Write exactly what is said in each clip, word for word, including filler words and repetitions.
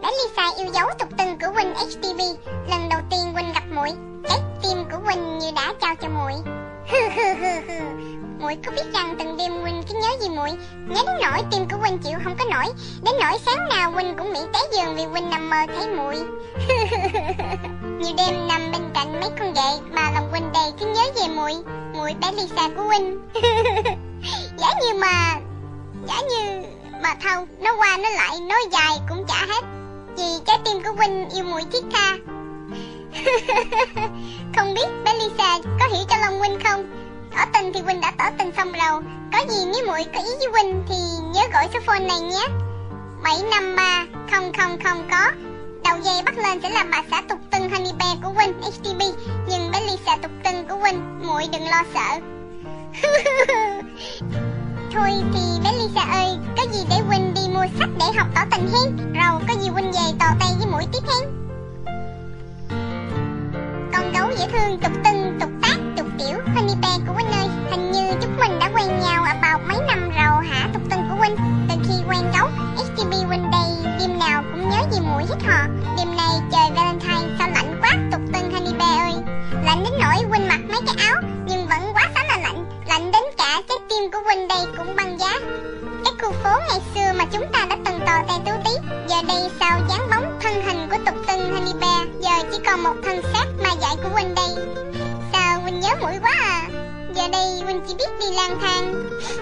Bé Lisa yêu dấu tục tân của Win ếch tê bê. Lần đầu tiên Win gặp muội, trái tim của Win như đã trao cho muội. Hừ hừ hừ hừ. Muội có biết rằng từng đêm Win cứ nhớ về muội, nhớ đến nỗi tim của Win chịu không có nổi, đến nỗi sáng nào Win cũng bị té giường vì Win nằm mơ thấy muội. Nhiều đêm nằm bên cạnh mấy con ghệ mà lòng Win đầy cứ nhớ về muội, muội bé Lisa của Win. Giả như mà, giả như mà thôi, nói qua nói lại nói dài cũng chả hết, vì trái tim của Win yêu muội thiết tha. Không biết bé Lisa có hiểu cho lòng Win không? Tỏ tình thì Win đã tỏ tình xong rồi. Có gì nếu muội có ý với Win thì nhớ gọi số phone này nhé. bảy năm ba không không không có. Đầu dây bắt lên sẽ là bà xã tục tân Honey Bear của Win ếch tê bê. Nhưng bé Lisa tục tân của Win, muội đừng lo sợ. Thôi thì bé Lisa ơi, có gì để Win đi mua sách để học tỏ tình hen. Rồi có gì Win về tò tay với muội tiếp hen. Con gấu dễ thương tục tân, tục tác, tục tiểu Honey Bear của Win ơi, hình như chúng mình đã quen nhau about mấy năm rồi hả tục tân của Win? Từ khi quen gấu ếch tê bê Win đây, đêm nào cũng nhớ về muội hết hò. Đêm nay trời Valentine sao lạnh quá tục tân Honey Bear ơi. Lạnh đến nỗi Win mặc mấy cái áo nhưng vẫn quá xá là lạnh, lạnh đến cả trái tim của Win đây cũng băng giá. Cái khu phố ngày xưa mà chúng ta đã từng tò te tú tí, giờ đây sao dáng bóng thân hình của tục tân Honey Bear giờ chỉ còn một thân xác ma dại của Win đây. Sao Win nhớ muội quá à. Giờ đây Win chỉ biết đi lang thang.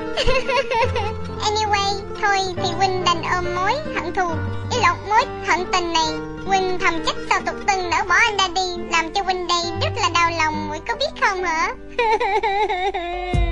Anyway, thôi thì Win đành ôm mối hận thù, ý lộn mối hận tình này. Win thầm trách sao tục tân nỡ bỏ anh ra đi, làm cho Win đây rất là đau lòng, muội có biết không hả?